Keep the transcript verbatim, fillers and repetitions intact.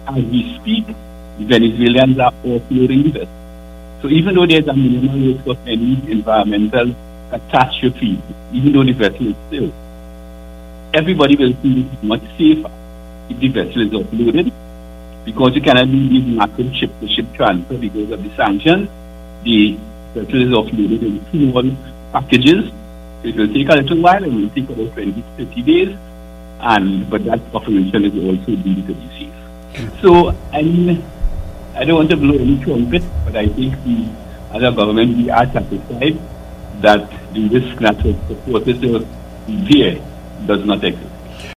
as we speak, Venezuelans are offloading the vessel. So even though there's a minimal risk of any environmental catastrophe, even though the vessel is still, everybody will feel much safer if the vessel is offloaded, because you cannot do these massive ship-to-ship transfer because of the sanctions. The vessel is offloaded in small packages. So it will take a little while, and it will take about twenty to thirty days, and but that operation is also deemed to be safe. So I mean, I don't want to blow any trumpet, but I think we, as a government, we are satisfied that the risk that was supposed to be there does not exist.